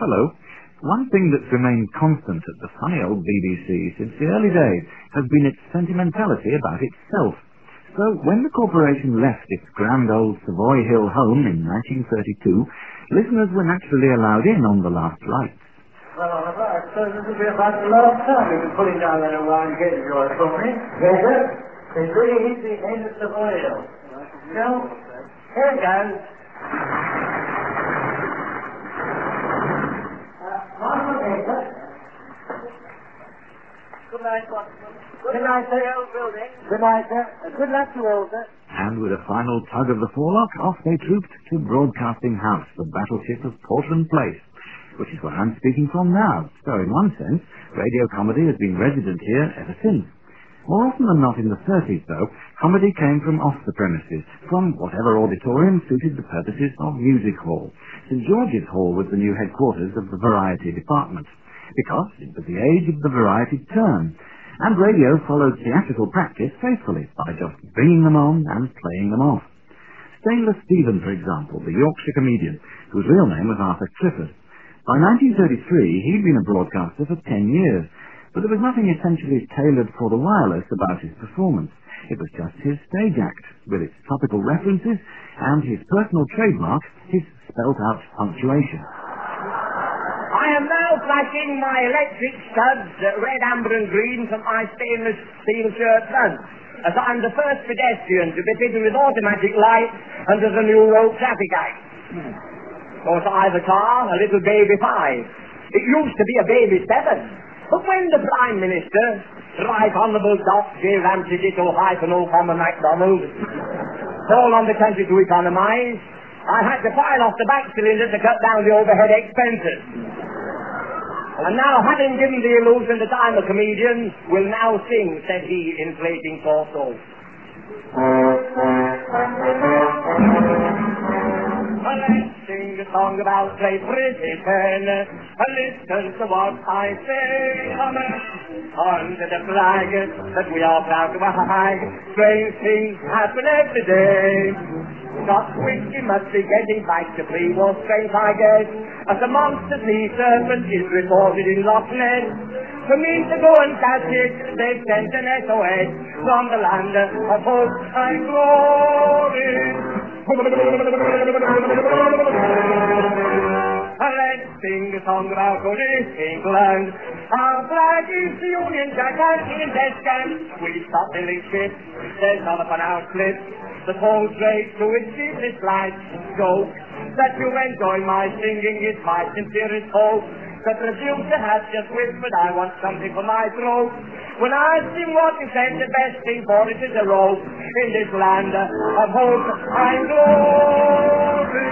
Hello. One thing that's remained constant at the funny old BBC since the early days has been its sentimentality about itself. So when the corporation left its grand old Savoy Hill home in 1932, listeners were naturally allowed in on the last rites. Well, all right, so this will be about the last time you'll be pulling down that wine gate of yours for me. Yes, sir. It's really easy in the Savoy Hill. So, here it goes. Marshal Baker. Good night, Watson. Good night, sir. Good night, sir. Good luck to all, sir. And with a final tug of the forelock, off they trooped to Broadcasting House, the battleship of Portland Place, which is where I'm speaking from now. So, in one sense, radio comedy has been resident here ever since. More often than not in the 30s, though, comedy came from off the premises, from whatever auditorium suited the purposes of music hall. St. George's Hall was the new headquarters of the variety department, because it was the age of the variety turn, and radio followed theatrical practice faithfully by just bringing them on and playing them off. Stainless Stephen, for example, the Yorkshire comedian, whose real name was Arthur Clifford. By 1933, he'd been a broadcaster for 10 years, but there was nothing essentially tailored for the wireless about his performance. It was just his stage act, with its topical references and his personal trademark, his spelt-out punctuation. I am now flashing my electric studs, red, amber and green, from my stainless steel shirt front, as I'm the first pedestrian to be fitted with automatic lights under the new road traffic act. Of course, I have a car, a little baby 5. It used to be a baby 7. But when the Prime Minister, Right Honourable J. Ramsay Ditto -O, MacDonald, called on the country to economise, I had to file off the back cylinder to cut down the overhead expenses. And now, having given the illusion that I'm a comedian, will now sing, said he, inflating torso. Let's sing a song about Great Britain, and listen to what I say. Under the flag that we are proud to hang, strange things happen every day. Not whiskey must be getting back to pre-war strength, I guess, as a monster sea serpent is reported in Loch Ness. For me to go and catch it, they've sent an SOS from the land of hope and glory. Let's sing a song about good England. Our flag is the Union Jack and in death camp. We stop building ships, there's not upon our cliff. The whole trade to its deepest light. So that you enjoy my singing is my sincerest hope. The producer has just whispered, I want something for my throat. When I sing what you said, the best thing for it is a rope in this land of hope and glory.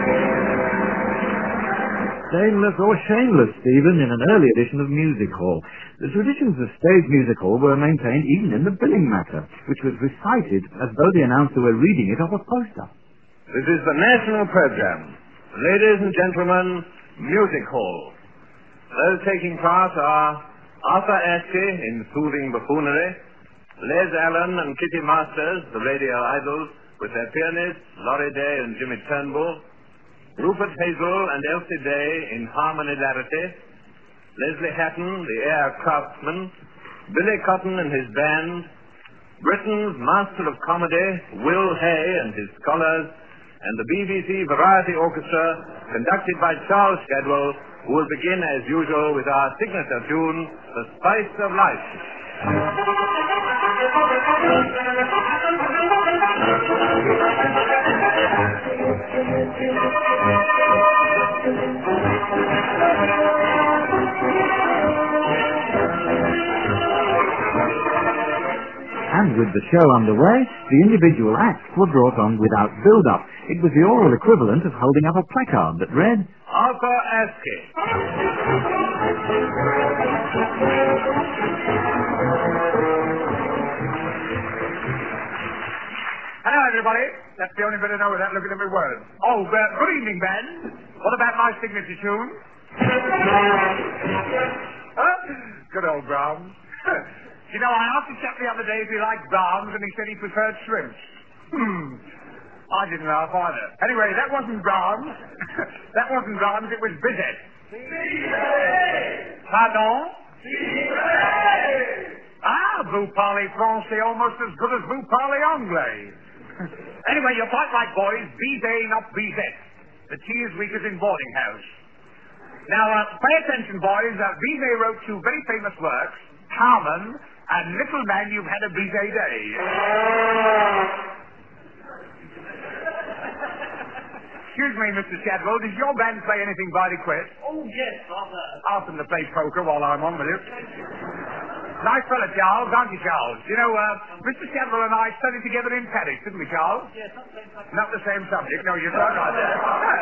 Stainless or shameless, Stephen, in an early edition of Music Hall. The traditions of stage music hall were maintained even in the billing matter, which was recited as though the announcer were reading it off a poster. This is the national program. Ladies and gentlemen, Music Hall. Those taking part are Arthur Askey in soothing buffoonery, Les Allen and Kitty Masters, the radio idols, with their pianists, Laurie Day and Jimmy Turnbull, Rupert Hazel and Elsie Day in harmonilarity, Leslie Hatton, the air craftsman, Billy Cotton and his band, Britain's master of comedy, Will Hay and his scholars, and the BBC Variety Orchestra, conducted by Charles Shadwell, who will begin, as usual, with our signature tune, The Spice of Life. And with the show underway, the individual acts were brought on without build-up. It was the oral equivalent of holding up a placard that read, Arthur Askey. Hello, everybody. That's the only bit I know without looking at my words. Oh, good evening, Ben. What about my signature tune? Huh? Good old Brahms. You know, I asked a chap the other day if he liked Brahms, and he said he preferred shrimps. I didn't laugh either. Anyway, that wasn't Brahms. That wasn't Brahms, it was Bizet. Pardon? Ah, vous parlez français almost as good as vous parlez anglais. Anyway, you're quite right, boys. Bizet, not Bizet. The tea is weak as in boarding house. Now, pay attention, boys. Bizet wrote two very famous works, Carmen and Little Man, You've Had a Bizet Day. Excuse me, Mr. Shadwell, does your band play anything by request? Oh, yes, Arthur. Ask them to play poker while I'm on with you. Nice fella, Charles, aren't you, Charles? You know, Mr. Shadwell and I studied together in Paris, didn't we, Charles? Yes, not the same subject. Not the same subject. No, you're quite right there.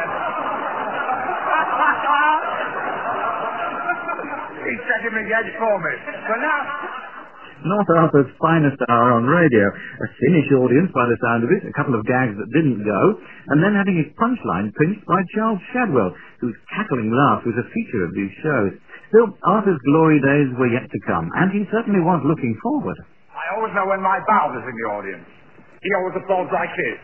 He's setting me edge for me. But now... Not Arthur's finest hour on radio. A Finnish audience by the sound of it, a couple of gags that didn't go, and then having his punchline pinched by Charles Shadwell, whose cackling laugh was a feature of these shows. Still, Arthur's glory days were yet to come, and he certainly was looking forward. I always know when my pal is in the audience. He always applauds like this.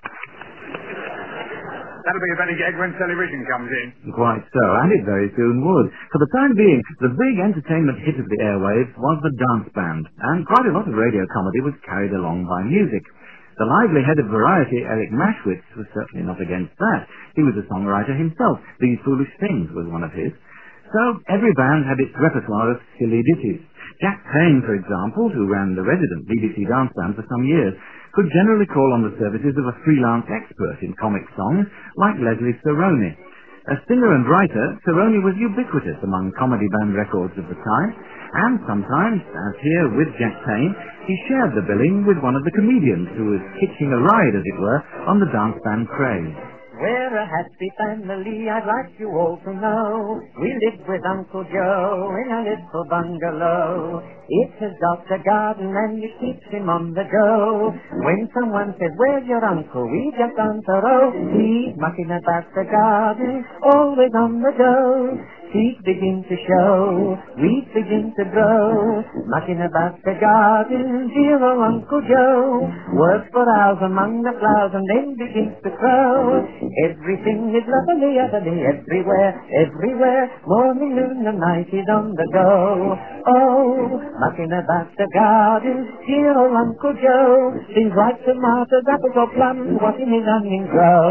That'll be a better gag when television comes in. Quite so, and it very soon would. For the time being, the big entertainment hit of the airwaves was the dance band, and quite a lot of radio comedy was carried along by music. The lively head of Variety, Eric Maschwitz, was certainly not against that. He was a songwriter himself. These Foolish Things was one of his. So every band had its repertoire of silly ditties. Jack Payne, for example, who ran the resident BBC dance band for some years, could generally call on the services of a freelance expert in comic songs like Leslie Saroni. As singer and writer, Saroni was ubiquitous among comedy band records of the time, and sometimes, as here with Jack Payne, he shared the billing with one of the comedians who was hitching a ride, as it were, on the dance band craze. We're a happy family, I'd like you all to know. We live with Uncle Joe in a little bungalow. It has got a garden and it keeps him on the go. When someone says, where's your uncle? We just answer, oh, he's mucking about the garden, always on the go. Seeds begin to show, weeds begin to grow, mucking about the garden, dear old Uncle Joe. Works for hours among the flowers and then begins to grow. Everything is lovely, lovely, everywhere, everywhere. Morning, noon and night he's on the go. Oh, mucking about the garden, dear old Uncle Joe. Things like tomatoes, apples or plums, watching his onions grow.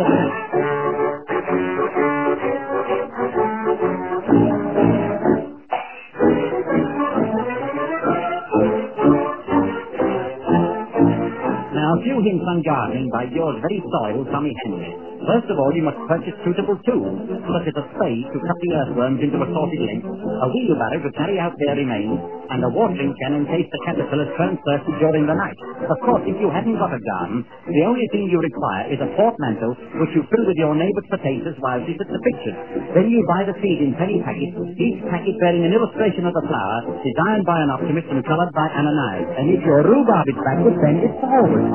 Now, a few hints on gardening by yours very soil, Tommy Henry. First of all, you must purchase suitable tools, such as a spade to cut the earthworms into assorted lengths, a wheelbarrow to carry out their remains, and a watering can in case the caterpillars turn thirsty during the night. Of course, if you haven't got a garden, the only thing you require is a portmanteau which you fill with your neighbour's potatoes while she sits the pictures. Then you buy the seed in penny packets, each packet bearing an illustration of the flower, designed by an optimist and coloured by Ananias. And if your rhubarb is backward, then it's forward.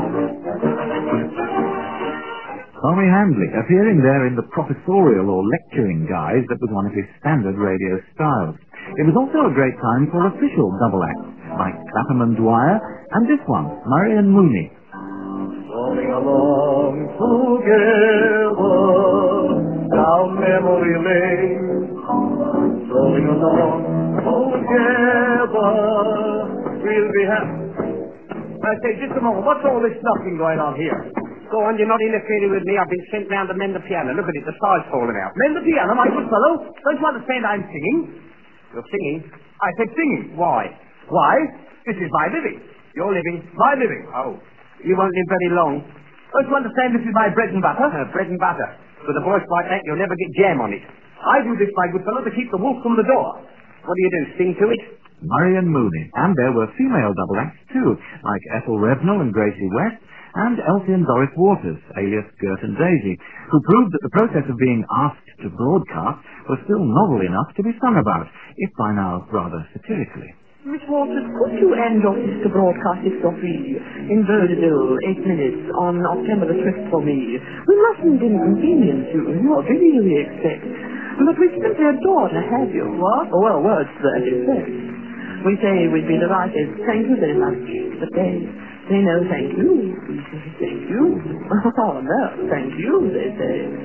Tommy Handley, appearing there in the professorial or lecturing guise that was one of his standard radio styles. It was also a great time for official double acts, like Clapham and Dwyer, and this one, Murray and Mooney. Rolling along together down memory lane, rolling along together, we'll be happy. I say, just a moment, what's all this knocking going on here? Go on, you're not interfering with me. I've been sent round to mend the piano. Look at it, the star's falling out. Mend the piano, my good fellow? Don't you understand I'm singing? You're singing? I said singing. Why? Why? This is my living. Your living, my living. Oh. You won't live very long. Don't you understand this is my bread and butter? Bread and butter. With a voice like that, you'll never get jam on it. I do this, my good fellow, to keep the wolf from the door. What do you do, sing to it? Murray and Mooney. And there were female double acts, too, like Ethel Revenell and Gracie West, and Elsie and Doris Waters, alias Gert and Daisy, who proved that the process of being asked to broadcast was still novel enough to be sung about, if by now rather satirically. Miss Waters, could you end your sister broadcast if you're free in Vaudeville, 8 minutes, on October the 5th for me? We mustn't inconvenience you, nor do we really expect. But we simply adore to have you. What? Oh, well, words to that effect. We say we'd be delighted. Thank you very much. But they no thank you. We say thank you. Oh, no, thank you, they say.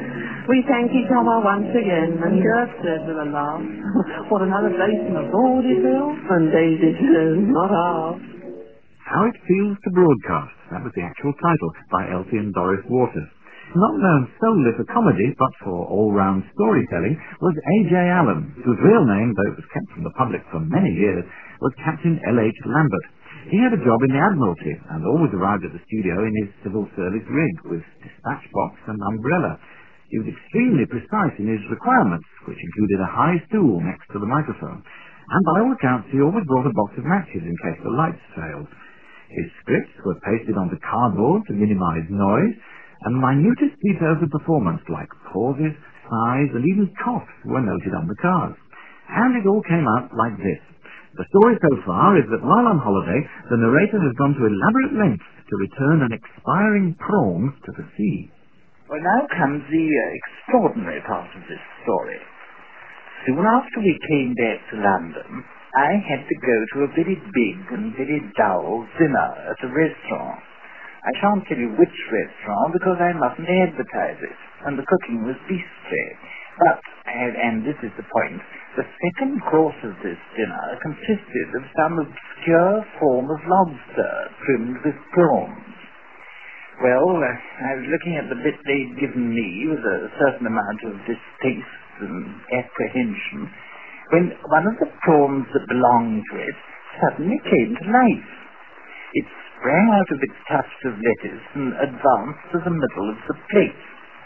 We thank each other once again, and Gert said with a laugh, what another place in the vaudeville, and Daisy says, not ours. How It Feels to Broadcast, that was the actual title, by Elsie and Doris Waters. Not known solely for comedy, but for all-round storytelling, was A.J. Allen, whose real name, though it was kept from the public for many years, was Captain L.H. Lambert. He had a job in the Admiralty, and always arrived at the studio in his civil service rig, with dispatch box and umbrella. He was extremely precise in his requirements, which included a high stool next to the microphone. And by all accounts, he always brought a box of matches in case the lights failed. His scripts were pasted onto cardboard to minimize noise, and minutest details of performance, like pauses, sighs, and even coughs, were noted on the cards. And it all came out like this. The story so far is that while on holiday, the narrator has gone to elaborate lengths to return an expiring prawn to the sea. Well, now comes the extraordinary part of this story. Soon after we came back to London, I had to go to a very big and very dull dinner at a restaurant. I shan't tell you which restaurant because I mustn't advertise it, and the cooking was beastly. But, and this is the point, the second course of this dinner consisted of some obscure form of lobster trimmed with prawns. Well, I was looking at the bit they'd given me with a certain amount of distaste and apprehension when one of the prawns that belonged to it suddenly came to life. It sprang out of its tuft of lettuce and advanced to the middle of the plate.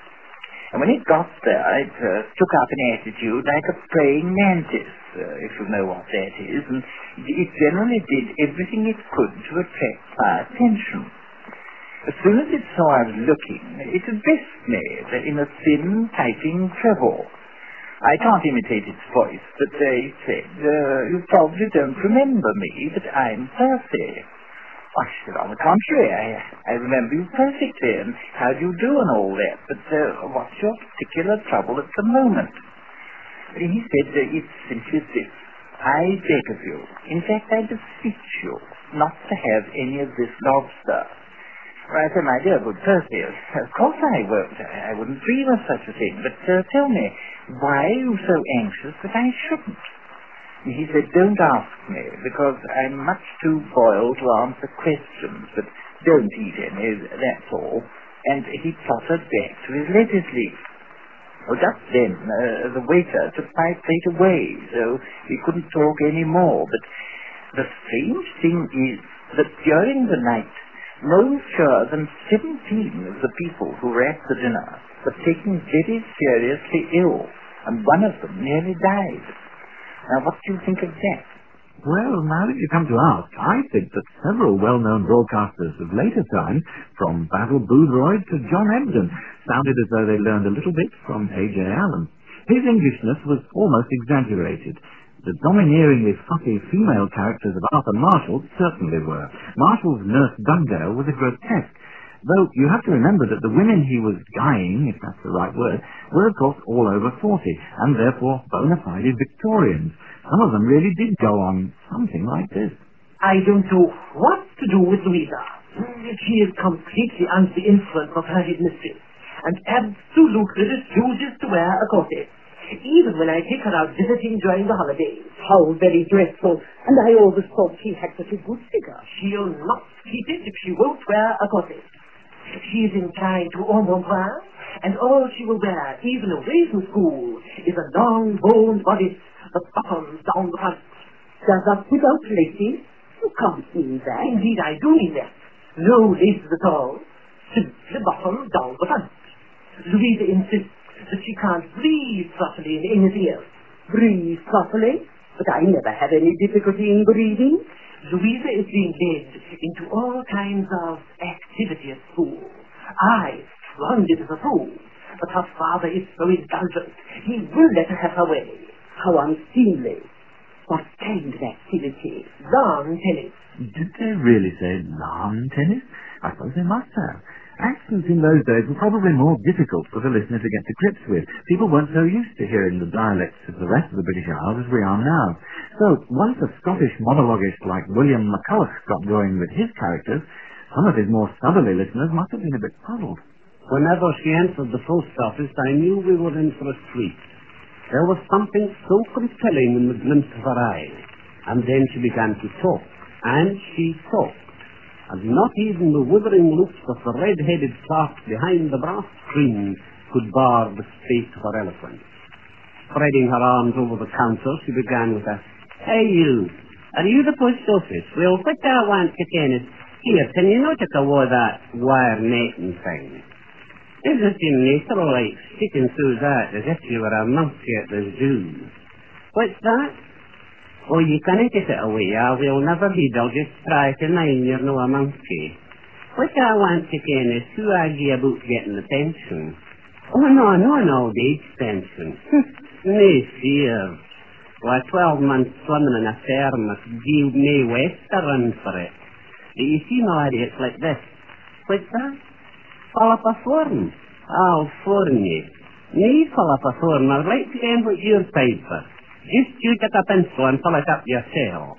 And when it got there, it took up an attitude like a praying mantis, if you know what that is, and it generally did everything it could to attract my attention. As soon as it saw I was looking, it addressed me in a thin, piping treble. I can't imitate its voice, but it said, you probably don't remember me, but I'm Percy. I said, on the contrary, I remember you perfectly, and how do you do and all that, but what's your particular trouble at the moment? He said, it's simply this. I beg of you, in fact I beseech you, not to have any of this lobster. I said, my dear good Percy, of course I won't. I wouldn't dream of such a thing. But tell me, why are you so anxious that I shouldn't? He said, don't ask me, because I'm much too boiled to answer questions, but don't eat any, that's all. And he fluttered back to his lettuce leaf. Well, just then, the waiter took my plate away, so we couldn't talk any more. But the strange thing is that during the night, no fewer than 17 of the people who were at the dinner were taken very seriously ill, and one of them nearly died. Now, what do you think of that? Well, now that you come to ask, I think that several well-known broadcasters of later times, from Basil Boothroyd to John Ebden, sounded as though they learned a little bit from A.J. Allen. His Englishness was almost exaggerated. The domineeringly fussy female characters of Arthur Marshall certainly were. Marshall's nurse Dugdale was a grotesque, though you have to remember that the women he was guying, if that's the right word, were of course all over 40, and therefore bona fide Victorians. Some of them really did go on something like this. I don't know what to do with Louisa. She is completely under the influence of her mistress, and absolutely refuses to wear a corset. Even when I take her out visiting during the holidays. How very dreadful. And I always thought she had such a good figure. She'll not keep it if she won't wear a corset. She is inclined to embonpoint, and all she will wear, even away from school, is a long, boned bodice that buttons down the front. Does that without laces? You can't mean that. Indeed, I do mean that. No laces at all. Simply buttons down the front. Louisa insists that she can't breathe properly in anything else. Breathe properly? But I never had any difficulty in breathing. Louisa is being led into all kinds of activity at school. I squandered as a fool, but her father is so indulgent. He will let her have her way. How unseemly. What kind of activity? Lawn tennis. Did they really say lawn tennis? I suppose they must have. Accents in those days were probably more difficult for the listener to get to grips with. People weren't so used to hearing the dialects of the rest of the British Isles as we are now. So, once a Scottish monologuist like William McCulloch got going with his characters, some of his more southerly listeners must have been a bit puzzled. Whenever she entered the post office, I knew we were in for a treat. There was something so compelling in the glimpse of her eyes. And then she began to talk. And she talked. And not even the withering looks of the red-headed clerk behind the brass screen could bar the space of her eloquence. Spreading her arms over the counter, she began with a, "Hey, you. Are you the post office? Well, what I want to ken is, here, can you not take away that wire netting thing? Isn't it natural, like, sticking through that as if you were a monkey at the zoo? What's that? Oh, you can't take it away, I will never be. They'll just try to mind you're no a monkey. What I want to ken is who argue about getting the pension. Oh, no, the age pension. No fear. Why, 12 months swimming in a thermos gave me West a run for it. Do you see, Maddie, it's like this. What's that? Fall up a form. I'll form you. Me fall up a form. I'd like to end with your paper. Just you get a pencil and fill it up yourself.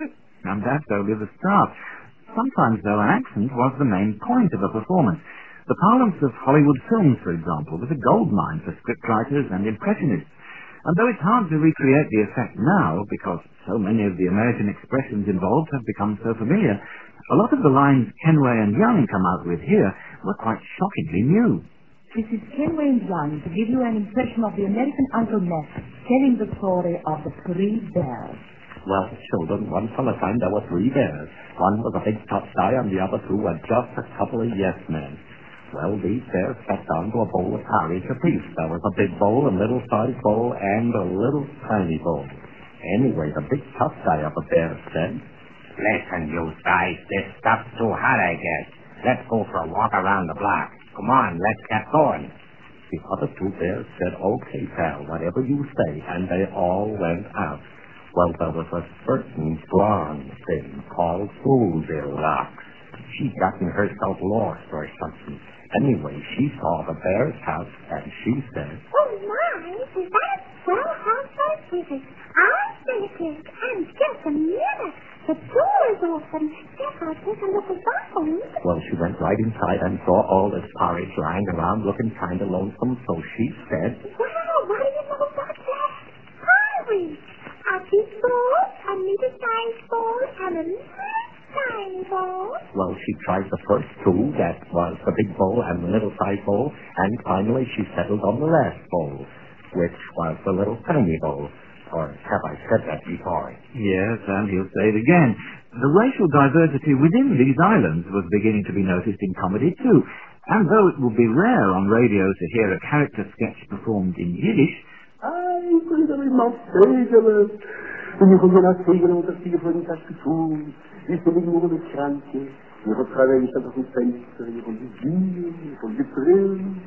And that's only the start. Sometimes, though, an accent was the main point of a performance. The parlance of Hollywood films, for example, was a goldmine for scriptwriters and impressionists. And though it's hard to recreate the effect now, because so many of the American expressions involved have become so familiar, a lot of the lines Kenway and Young come out with here were quite shockingly new. This is Kenway and Young to give you an impression of the American Uncle Ness telling the story of the 3 bears. Well, children, once on a time there were 3 bears. One was a big tough guy and the other 2 were just a couple of yes-men. Well, these bears sat down to a bowl of porridge apiece. There was a big bowl, a middle-sized bowl, and a little tiny bowl. Anyway, the big tough guy of the bears said, "Listen, you guys, this stuff's too hot, I guess. Let's go for a walk around the block. Come on, let's get going." The other 2 bears said, "Okay, pal, whatever you say," and they all went out. Well, there was a certain blonde thing called Susie Locks. She'd gotten herself lost or something. Anyway, she saw the bear's house, and she said, "Oh, my, is that well house I visit? I'll stay here, and just a minute. The door is open. Guess I'll take a look around." Well, she went right inside and saw all this porridge lying around looking kind of lonesome, so she said, "Wow, what do you know about that? Porridge. A big bowl, a middle-sized bowl, and a little tiny bowl." Well, she tried the first 2, that was the big bowl and the middle-sized bowl, and finally she settled on the last bowl, which was the little tiny bowl. Or have I said that before? Yes, and he'll say it again. The racial diversity within these islands was beginning to be noticed in comedy too. And though it would be rare on radio to hear a character sketch performed in Yiddish, Ai, coisa mais feia, und ich komme nach Segen und das Siege von das Gefühl. Ich bin nur mit Kranke. Ich habe gerade nicht einfach ein Fenster, ich habe die Bier, ich habe die Brillen.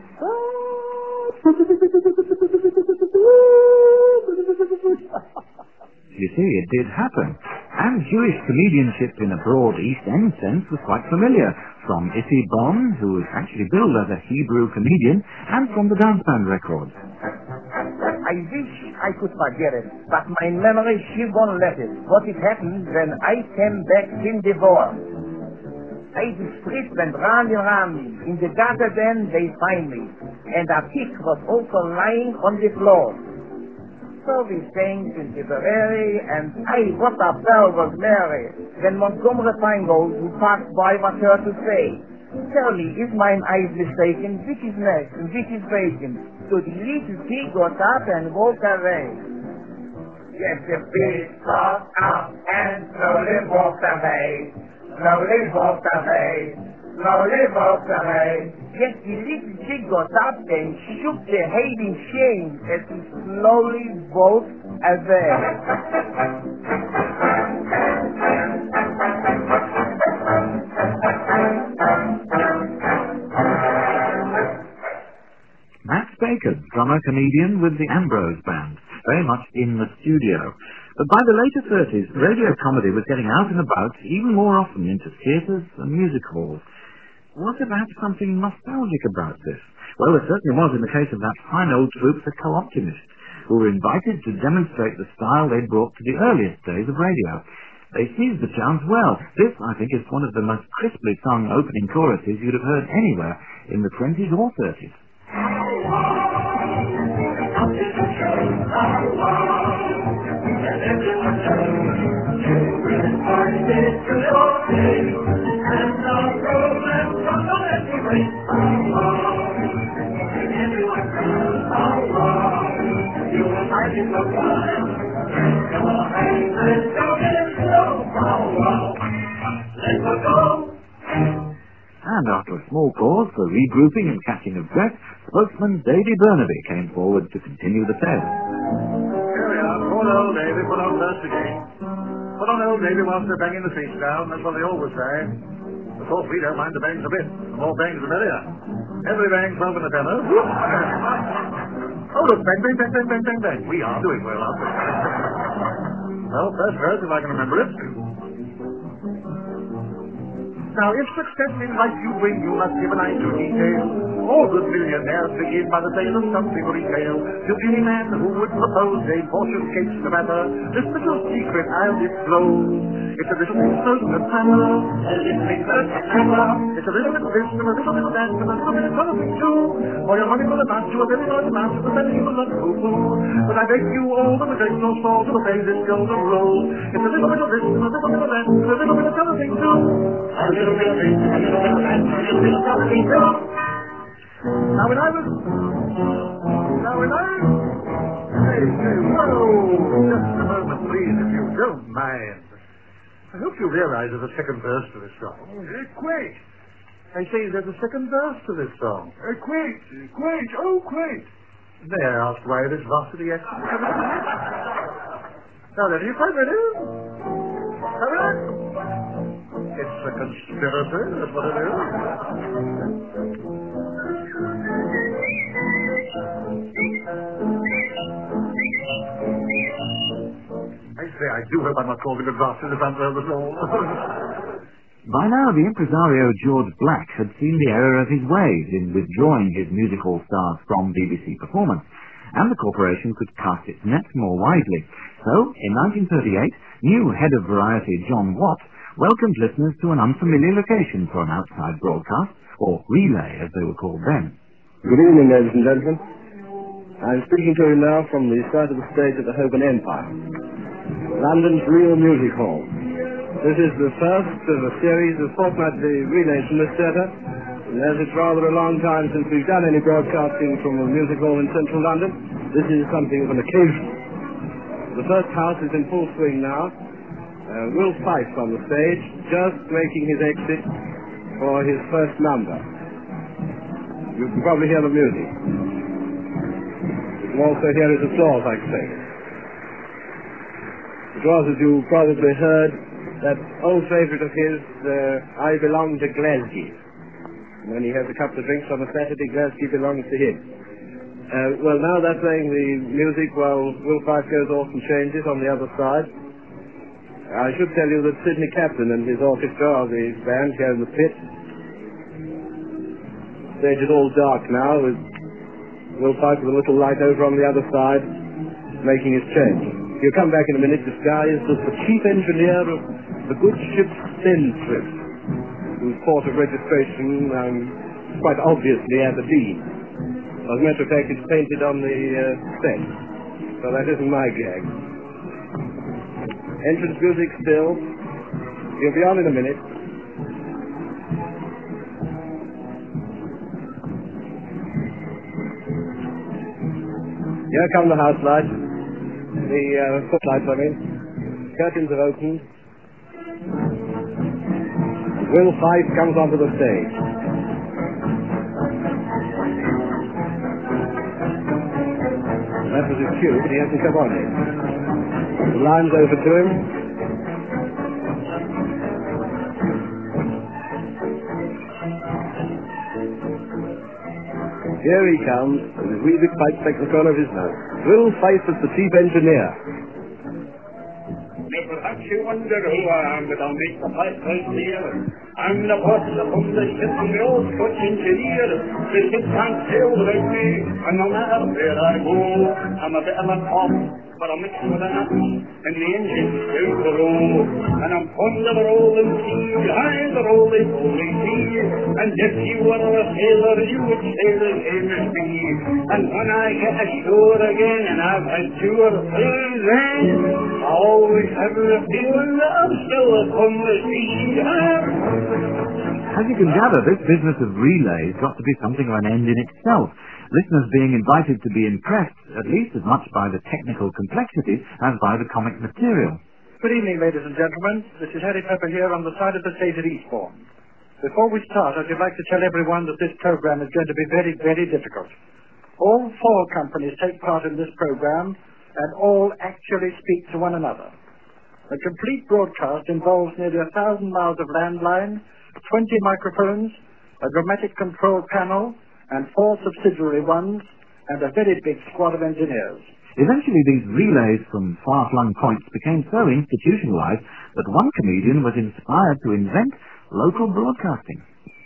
You see, it did happen. And Jewish comedianship in a broad East End sense was quite familiar, from Issy Bon, who was actually billed as a Hebrew comedian, and from the dance band records. I wish I could forget it, but my memory, she won't let it. What it happened when I came back in the war. The street went round and round me. In the gutter then, they find me. And a pig was also lying on the floor. So we sang in Tipperary, and what a bell was Mary. When Montgomery Feingold, who passed by, was heard to say, "Tell me, is mine eyes mistaken? Which is next and which is bacon?" So the little pig got up and walked away. Yes, the pig got up and slowly walked away. Slowly walked away. Slowly walked away. Yes, the little pig got up and shook the head in shame as he slowly walked away. Max Bacon, drummer-comedian with the Ambrose Band, very much in the studio. But by the later 30s, radio comedy was getting out and about even more often into theatres and music halls. Was there perhaps something nostalgic about this? Well, there certainly was in the case of that fine old troupe, the Co-Optimists, who were invited to demonstrate the style they'd brought to the earliest days of radio. They seized the chance well. This, I think, is one of the most crisply sung opening choruses you'd have heard anywhere in the 20s or 30s. And after a small pause for regrouping and catching of breath, spokesman Davy Burnaby came forward to continue the tale. Here we are. Poor old Davy put on first again. Put on old Davy whilst they're banging the seats down. That's what they always say. Of course, we don't mind the bangs a bit. The more bangs, the merrier. Every bang, 12 in a tenner. Oh, look, bang, bang, bang, bang, bang, bang, bang. We are doing well, aren't we? Well, first verse, if I can remember it. Now, if success in life you bring, you must give an eye to detail. All good millionaires begin by the sale of something or retail. To any man who would propose a fortune case to matter, this little secret I'll disclose. It's a little bit close to hammer, a little bit close to hammer. It's a little bit of this and a little bit of that and a little bit of something too. For your money will amount to a very large amount of the money you will not poo-poo. But I beg you all, when the great no fall to obey this golden rule. It's a little bit of this and a little bit of that and a little bit of something too. A little bit of this and a little bit of that and a little bit of something too. Now when I was... Hey, whoa! Just a moment, please, if you don't mind. I hope you realize there's a second verse to this song. Quite. I say there's a second verse to this song. Quite. Oh, quite. May I ask why this varsity action? Now then, are you quite ready? Come on. It's a conspiracy, that's what it is. I say, I do hope I'm not causing a disaster in the front row at all. By now, the impresario George Black had seen the error of his ways in withdrawing his music hall stars from BBC performance, and the corporation could cast its net more widely. So, in 1938, new head of variety John Watt welcomed listeners to an unfamiliar location for an outside broadcast, or relay as they were called then. Good evening, ladies and gentlemen. I'm speaking to you now from the side of the stage of the Holborn Empire, London's Real Music Hall. This is the first of a series of fortnightly relays from this theatre, and as it's rather a long time since we've done any broadcasting from a music hall in central London, this is something of an occasion. The first house is in full swing now. Will Fife on the stage, just making his exit for his first number. You can probably hear the music. You can also hear his applause, I expect. It was, as you probably heard, that old favourite of his, I Belong to Glasgow. When he has a couple of drinks on a Saturday, Glasgow belongs to him. Well, now they're playing the music while Will Fife goes off and changes on the other side. I should tell you that Sidney Captain and his orchestra, the band here in the pit, the stage is all dark now, with Will Fife with a little light over on the other side, making his change. He'll come back in a minute disguised as the chief engineer of the good ship Spendthrift, whose port of registration quite obviously Aberdeen. As a matter of fact, it's painted on the set, so that isn't my gag. Entrance music still. He'll be on in a minute. Here come the house lights. The footlights, I mean. Curtains are opened. Will Fife comes onto the stage. That was his cue, but he hasn't come on yet. The line's over to him. Here he comes, with his wee big pipe stuck in the corner of his mouth. Will Fife is the chief engineer. May perhaps you wonder who I am, but I'll make the pipe right clear. I'm the person from the ship from the old Scotch engineer. The ship can't sail without me, and no matter where I go, I'm a bit of a top, but I'm mixed with a nut, and the engine's out the row. And I'm fond of a rolling sea, high the rolling sea. And if you were a sailor, you would sail the same as me. And when I get ashore again, and I've had 2 or 3 then, I always have the feeling that I'm still upon the sea. As you can gather, this business of relays got to be something of an end in itself, listeners being invited to be impressed at least as much by the technical complexity as by the comic material. Good evening, ladies and gentlemen. This is Harry Pepper here on the side of the stage at Eastbourne. Before we start, I should like to tell everyone that this program is going to be very, very difficult. All 4 companies take part in this program, and all actually speak to one another. A complete broadcast involves nearly 1,000 miles of landline, 20 microphones, a dramatic control panel, and 4 subsidiary ones, and a very big squad of engineers. Eventually, these relays from far-flung points became so institutionalized that one comedian was inspired to invent local broadcasting.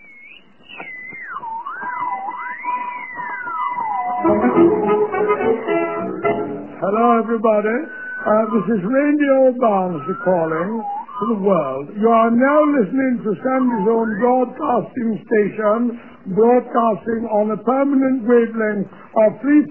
Hello, everybody. This is Radio Barnes calling to the world. You are now listening to Sandy's own broadcasting station, broadcasting on a permanent wavelength of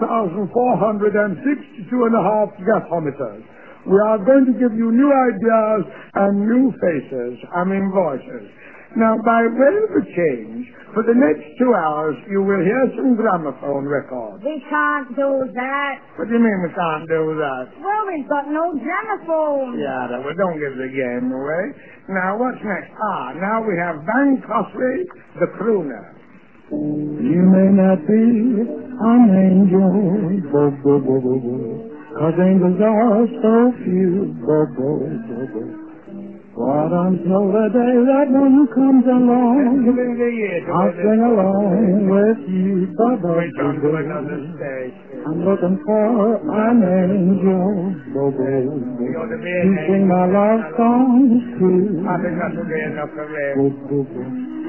3,462.5 gasometers. We are going to give you new ideas and new faces, voices. Now, by way of a change, for the next 2 hours, you will hear some gramophone records. We can't do that. What do you mean we can't do that? Well, we've got no gramophone. Yeah, well, don't give the game away. Now, what's next? Now we have Bang Crosby, the crooner. You may not be an angel, bo, bo, bo, bo, bo, 'cause angels are so few, bo, bo, bo, bo. But until the day that one comes along, I'll sing along with you, bo, bo, bo, bo. I'm looking for an angel, bo, bo, bo, to sing my love songs too. I think that will be enough for him. Bo, bo, bo.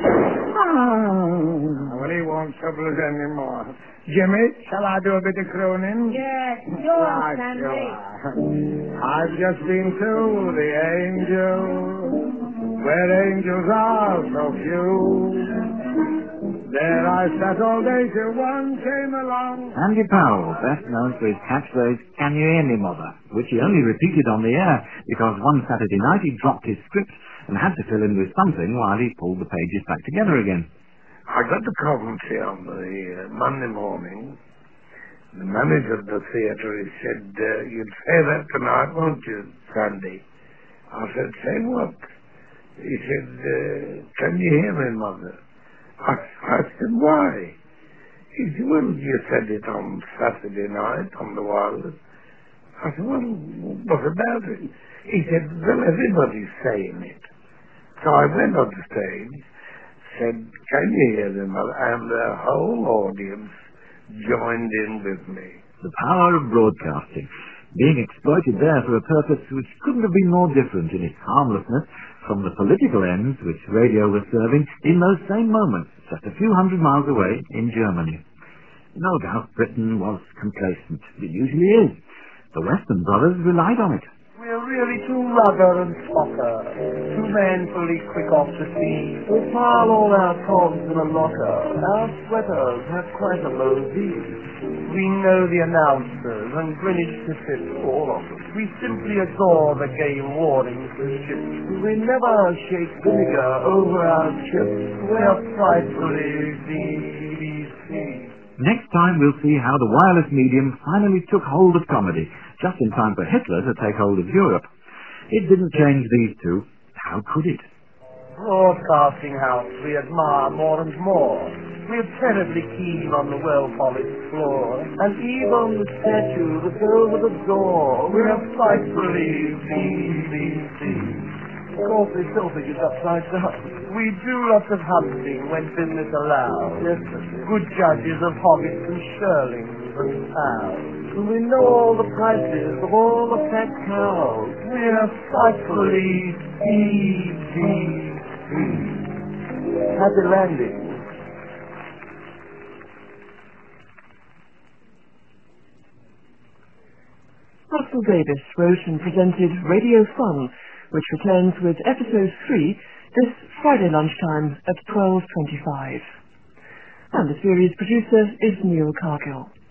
Well, he won't trouble us anymore. Jimmy, shall I do a bit of crooning? Yes, sure, Sandy. I've just been to the angel, where angels are so few. There I sat all day till one came along. Andy Powell, best known for his catchphrase, "Can you hear me, mother?" which he only repeated on the air because one Saturday night he dropped his script and had to fill in with something while he pulled the pages back together again. I got the commentary on the Monday morning. The manager of the theatre, he said, you'd say that tonight, won't you, Sandy? I said, say what? He said, can you hear me, mother? I said, why? He said, well, you said it on Saturday night on the wireless. I said, well, what about it? He said, well, everybody's saying it. So I went on the stage, said, can you hear them? And the whole audience joined in with me. The power of broadcasting, being exploited there for a purpose which couldn't have been more different in its harmlessness from the political ends which radio was serving in those same moments, just a few hundred miles away in Germany. No doubt Britain was complacent. It usually is. The Western brothers relied on it. We're really too rudder and spotter, too manfully quick off the sea. We'll pile all our togs in a locker. Our sweaters have quite a low V. We know the announcers and Greenwich tickets, all of them. We simply adore the game warnings to ships. We never shake vinegar over our chips. We're frightfully BBC. Next time we'll see how the wireless medium finally took hold of comedy, just in time for Hitler to take hold of Europe. It didn't change these two. How could it? Broadcasting house we admire more and more. We're terribly keen on the well-polished floor, and even the statue that's over the door. We're frightfully BBC. Of course, they still think it's upside down. We do lots of hunting when business allows. Yes, good judges of hobbits and shirlings and cows. We know all the prices of all the fat cows. We're frightfully BBC. Happy landing. Russell Davis wrote and presented Radio Fun, which returns with episode 3 this Friday lunchtime at 12:25. And the series producer is Neil Cargill.